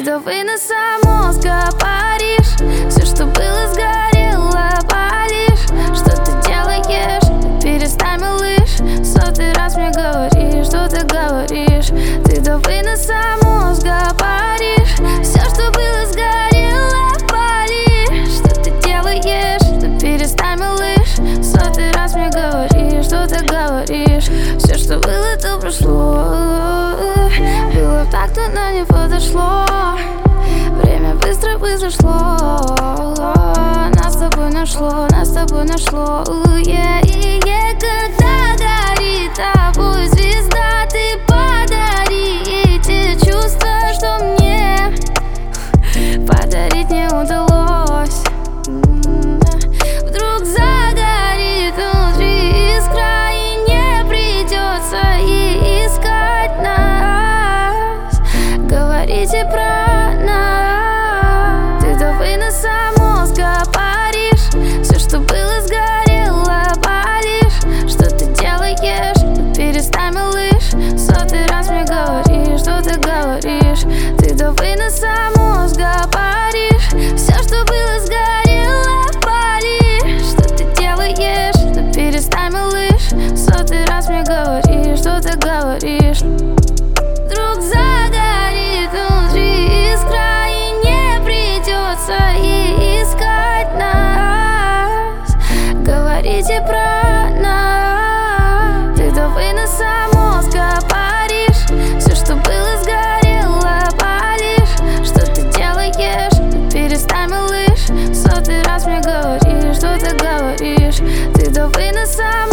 до выноса мозга паришь. Все, что было, сгорело, палишь. Что ты делаешь? Перестань, малыш. Сотый раз мне говоришь, что ты говоришь. Ты до выноса мозга паришь. Все, что было, сгорело, палишь. Что ты делаешь? Ты перестань, малыш. Сотый раз мне говоришь, что ты говоришь. Все, что было, то прошло. Было так, но не подошло. Время быстро шло. Нас с тобой нашло, нас с тобой нашло. Когда горит тобой звезда, ты подари те чувства, что мне подарить не удалось. Вдруг загорит внутри искра, и не придется ей искать нас. Говорите про нас. Ты до выноса мозга паришь. Все, что было, сгорело, палишь. Что ты делаешь? Перестань, малыш. Сотый раз мне говоришь, что ты говоришь. Ты до выноса мозга паришь. Все, что было, сгорело, палишь. Что ты делаешь? Ты перестань, малыш. Сотый раз мне говоришь, что ты говоришь. Вдруг загорит внутри искра, и не придется ей искать нас. Говорите про нас. Ты до выноса мозга паришь. Все, что было, сгорело, палишь. Что ты делаешь? Ты перестань, малыш. Сотый раз мне говоришь, что ты говоришь. Ты до выноса